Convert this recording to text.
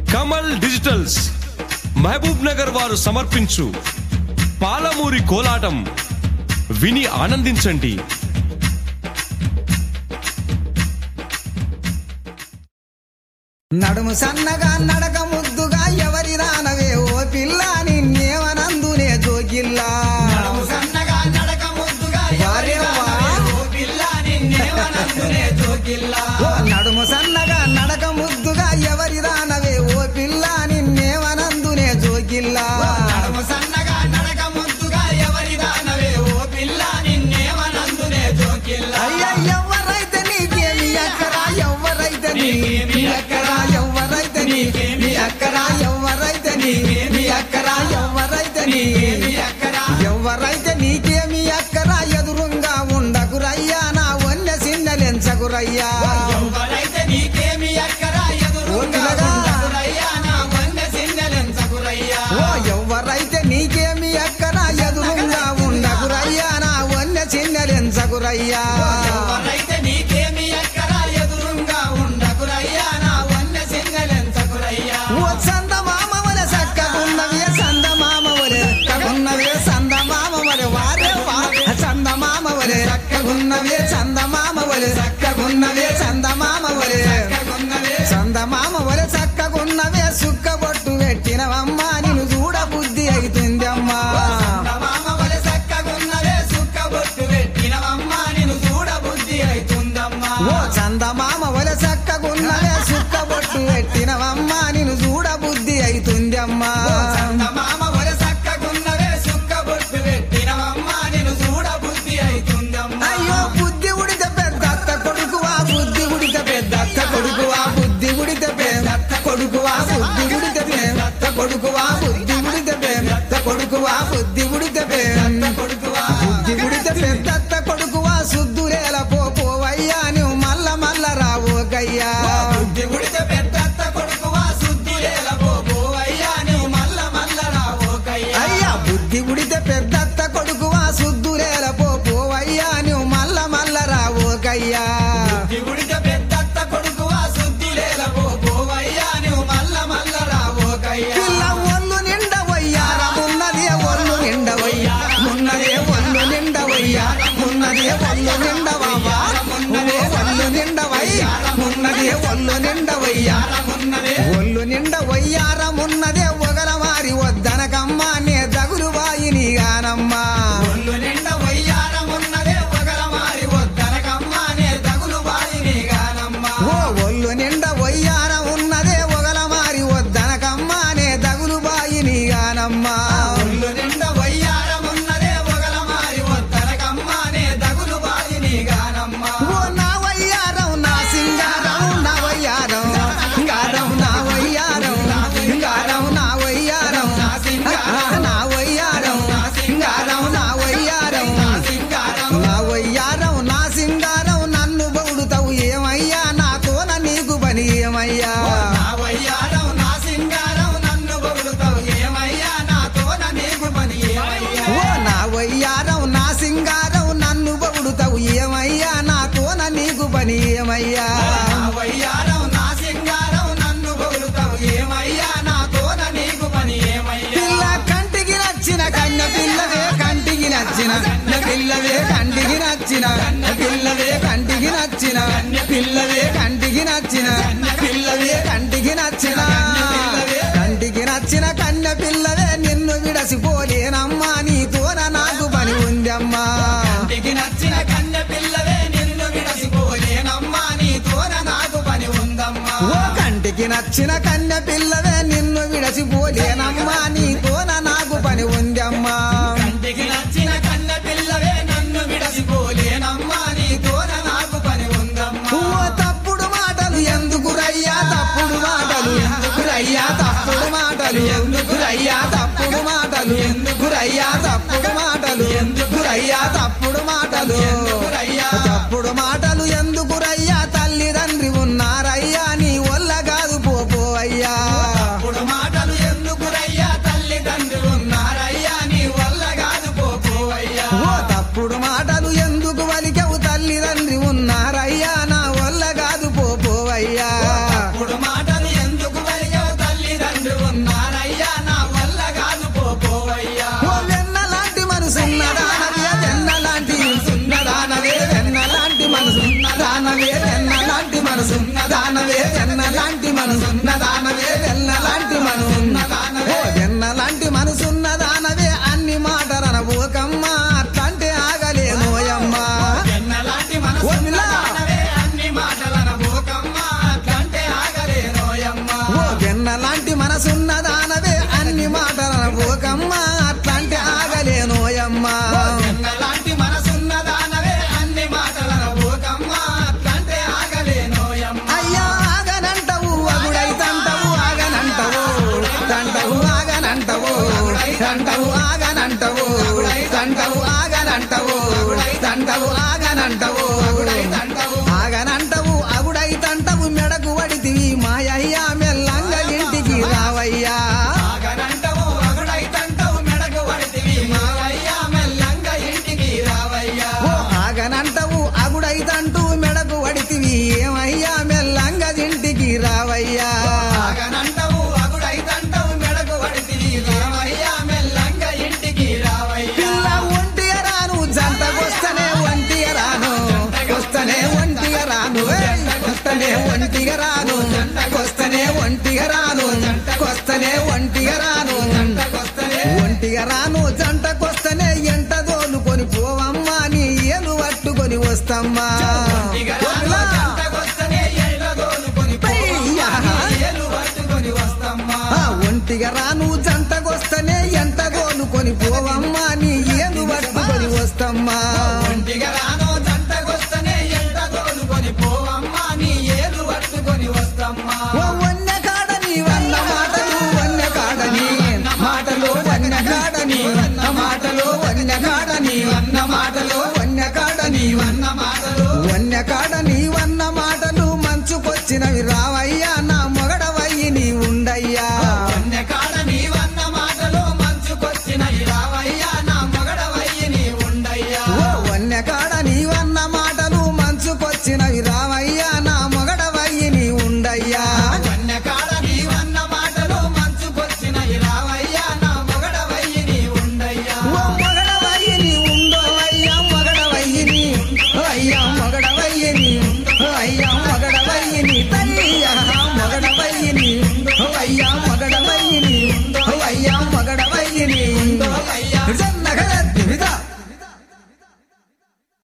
Kamal digitals Mahabub Nagar వారు సమర్పించు పాలమూరి కోలాటం విని ఆనందించండి. నడుము సన్నగా నడక ముద్దుగా ఎవరి రానవే ఓ పిల్ల నిన్నేమనందునే జోగిల్లా. నడుము సన్నగా నడక ముద్దుగా ఎవరి రానవే ఓ పిల్ల నిన్నేమనందునే జోగిల్లా. నడుము సన్నగా నడక ముద్దుగా ఎవరి రానవే ఓ పిల్ల నిన్నేమనందునే జోగిల్లా. నడుము సన్నగా నడక ముద్దుగా ఎవరి రానవే ఓ పిల్ల నిన్నేమనందునే జోగిల్లా. అయ్యా ఎవరైతే నీకేమి అక్కరా ఎవరైతే నీ అక్కరా ఎవరైతే నీ అక్కరా ఎవరైతే నీ అక్కరా ఎవరైతే నీ అక్కరా ఎవరైతే నీకేమి అక్కరా ఎదురుంగా ఉండకురయ్యా నా వన్య సిన్నలెంచకురయ్యా. ఎవరైతే నీకేమి అక్కరా ఎదురుగా ఉండకురయ్యా నా వన్నె సిన్నెలెంచకురయ్యా. ఓ ఎవరైతే నీకేమి అక్కరా ఎదురుంగా ఉండకురయ్యా నా వన్య సిన్నలెంచకురయ్యా. ఎవరైతే నీకేమి అక్కరా ఎదురుగా ఉండకురయ్యా నా వన్నె సిన్నెలెంచకురయ్యా. ఓ చందమామవలె చక్కగున్నవే చందమామవలె చక్కగున్నవే చందమామవలె వారే చందమామవలె చక్కగున్నవే చందమామవలె చక్కగున్నవే చందమామవలె చందమామవలె చక్కగున్నవే సుక్కబొట్టు పెట్టినవమ్మా నిన్ను చూడ బుద్ధి అవుతుందమ్మా. చందమామవలె చక్కగున్నవే సుక్కబొట్టు పెట్టినవమ్మా నిన్ను చూడ బుద్ధి అవుతుందమ్మా. ఓ చందమామవలె చక్కగున్నవే సుక్కబొట్టు పెట్టినవమ్మా నిన్ను చూడ బుద్ధి అవుతుందమ్మా. చందమామవలె చక్కగున్నవే సుక్కబొట్టు పెట్టినవమ్మా నిన్ను చూడ బుద్ధి అవుతుందమ్మా. అయ్యో బుద్ధి ఉడితే పెద్దత్త కొడుకువా బుద్ధి ఉడితే పెద్దత్త కొడుకువా బుద్ధి ఉడితే పెద్దత్త కొడుకువా బుద్ధి ఉడితే పెద్దత్త కొడుకువా బుద్ధి ఉడితే పెద్దత్త కొడుకువా బుద్ధి ఉడితే పెద్దత్త కొడుకువా బుద్ధి ఉడితే పెద్దత్త కొడుకువా సుద్దురేల పోవయ్యా నువ్వు మల్ల మల్ల రావు గయ్యా. బుద్ధి ఉడితే పెద్దత్త కొడుకువా సుద్దులేల పోవయ్యా నువ్వు మల్ల మల్ల రావోకయ్యా. అయ్యా బుద్ధి ఉడితే పెద్దత్త కొడుకువా సుద్దురేల పోవయ్యా నువ్వు మల్ల మల్ల రావు గయ్యా. బుద్ధి ఉడితే పెద్దత్త కొడుకువా సుద్దులేల పోవయ్యా నువ్వు మల్ల మల్ల రావోకయ్యా. పిల్ల ఒళ్ళు నిండవయ్యారా ఉన్నదే ఒళ్ళు నిండవయ్యా ఉన్నదే ఒళ్ళు నిండవయ్యా ఉన్నదే ఒళ్ళు నిండవయ్యా ఉన్నదే ఒళ్ళు నిండవయ్యా ఉన్నదే ఒళ్ళు నిండవయ్యా ఉన్నదే ఒళ్ళు నిండవయ్యారా ఉన్నదే ఒగల మారి వద్దనకమ్మా నే దగులు వాయిని గానమ్మా. ఒళ్ళు నిండా వయ్యారం ఉన్నదే ఒకల మారి వద్దనకమ్మా నే తగులు వారిని గానమ్మా. ఓ ఒళ్ళు నిండవయ్యారా ఉన్నదే ఒగల మారి వద్దనకమ్మా నే దగులు వాయిని గానమ్మా. ఒళ్ళు నిండా వయ్యారం ఉన్నదే ఒకల మారి వద్దనకమ్మా నే తగులు వారిని గానమ్మా. ఓ నా వయ్యారం నా సింగారం నా వయ్యారం గారం నా వయ్యారం గారం నా వయ్యారం నా వయ్యారం గారం నా వయ్యారం నా వయ్యారం నా సింగారం నన్ను బౌడుతావు ఏమయ్యా నాతోన నీకు పని ఏమయ్యా. నా వయ్యారం నా సింగారం నన్ను పొగుడుతావు ఏమయ్యా నాతోన నీకు పని ఏమయ్యా. ఓ నా వయ్యారం నా సింగారం నన్ను బౌడుతావు ఏమయ్యా నాతోన నీకు పని ఏమయ్యా. నా వయ్యారం నా సింగారం నన్ను పొగుడుతావు ఏమయ్యా నాతోన నీకు పని ఏమయ్యా. పిల్ల కంటికి నచ్చిన కన్న పిల్లవే కంటికి నచ్చిన పిల్లవే కంటికి నచ్చిన పిల్లవే కంటికి నచ్చిన పిల్లవే కంటికి నచ్చిన పిల్లవే కంటికి నచ్చిన కంటికి నచ్చిన కన్న పిల్లవే నిన్ను విడసిపోలేనమ్మా నీతోన నాకు పని ఉందమ్మా. ఇంటికి నచ్చిన కన్నె పిల్లవే నిన్ను విడసిపోలేనమ్మా నీతోన నాకు పని ఉందమ్మా. ఓ కంటికి నచ్చిన కన్న పిల్లవే నిన్ను విడసిపోలేనమ్మా నీతోన నాకు పని ఉందమ్మా. ఇంటికి నచ్చిన కన్నె పిల్లవే నన్ను విడసిపోలేనమ్మా నీతోన నాకు పని ఉందమ్మా. ఓ తప్పుడు మాటలు ఎందుకురయ్యా తప్పుడు మాటలు ఎందుకురయ్యా తప్పుడు మాటలు ఎందుకురయ్యా తప్పుడు మాటలు ఎందుకురయ్యా తప్పుడు మాటలు ఎందుకురయ్యా తప్పుడు మాటలు తప్పుడు మాటలు ఎందుకురయ్యా తల్లిదండ్రి ఉన్నారయ్యా నీ వల్ల కాదు పోపోయ్యా. ఇప్పుడు మాటలు ఎందుకురయ్యా తల్లిదండ్రులు ఉన్నారయ్యా నీ వల్ల కాదు పోపోవయ్యా. ఓ తప్పుడు మాటలు ఎందుకు వలికెవు తల్లిదండ్రి ఉన్నారయ్యా నా వల్ల కాదు పోపోవయ్యా. ఇప్పుడు మాటలు ఎందుకు వలిగావు తల్లి మనసున్న దానవే వెన్న లాంటి మనసున్న దానవే వెన్న లాంటి మనసున్న దానవే వెన్న లాంటి మనసున్న దానవే అన్ని మాటలనబోకమ్మ అట్లాంటి ఆగలేనోయమ్మ ఎన్నలాంటి మనసున్న దానవే అన్ని మాటలనబోకమ్మ అట్లాంటి ఆగలేనోయమ్మ ఓ వెన్న లాంటి మనసున్న దానవే అన్ని మాటలనబోకమ్మ అట్లాంటి ఆగలేనోయమ్మ ఎన్నలాంటి మనసున్న దానవే అన్ని మాటలనబోకమ్మ అట్లాంటి ఆగలేనోయమ్మ అయ్యా ఆగనంటవు అగుడైతంటవు ఆగనంటవు తంటవు ఆగనంటవు తంటవు ఆగనంటవు తంటవు ఆగనంటవు తంటవు ఆగనంటవు ఆగనంటవు అగుడైతంటవు మెడకు వడితివి మాయయ్యా మెల్లంగ ఇంటికి రావయ్యా ఆగనంటవు అగుడైతంటవు మెడకు పడితివి మావయ్య మెల్లంగా ఇంటికి రావయ్యా ఓ ఆగనంటవు అగుడైతంటూ మెడకు వడితివి ఏమయ్యా మెల్లంగ ఇంటికి రావయ్యా ఆగనంటవు అగుడైతంటవు మెడకు పడితివి రావయ్య మెల్లంగా ఇంటికి రావయ్యా పిల్ల ఒంటిగా రాను జంటకొస్తనే ఒంటిగా రాను వస్తనే ఒంటిగా రాను వస్తనే ఒంటిగా రాను వస్తనే ఒంటిగా రాను కొస్తనే ఒంటిగా రాను ఒంటిగా రాను జంటకొస్తనే ఎంట దోలుకొని పోవమ్మా నీ ఏలు పట్టుకొని వస్తమ్మా జంటకొస్తనే ఎల్లదోలుకొని అయ్యా. ఏలు పట్టుకొని వస్తమ్మా ఆ ఒంటిగా రాను జంటకొస్తనే ఎంట దోలుకొని పోవమ్మా నీ ఏలు పట్టుకొని వస్తమ్మా ఒంటిగా రాను జంటకొస్తనే ఎల్లదోలుకొని పోవమ్మా నీ ఏలు పట్టుకొని వస్తమ్మా ఓ వన్య కాడని వన్న మాటలు వన్య కాడని మాటలు వన్య కాడని వన్న మాటలు వన్య కాడని వన్న మాటలు వన్య కాడని అన్న మాటలు వన్య కాడని వన్న మాటలు మంచుకొచ్చినవి రావయ్యా నా మొగడవయ్యి నీ ఉండయ్యా కాడ నీవన్న మాటలు మంచుకొచ్చిన రావయ్యా నా మగడవయ్యి నీ ఉండయ్యా ఓ వన్య కాడని వన్న మాటలు మంచుకొచ్చినవి రావయ్యా నా మొగడవయ్యి నీ ఉండయ్యా కాడ నీవన్న మాటలు మంచుకొచ్చిన రావయ్యా నా మగడవయ్యి నీ ఉండయ్యా ఓ మొగడవయ్యి నీ ఉండో అయ్యా మొగడవయ్యి నీ అయ్యా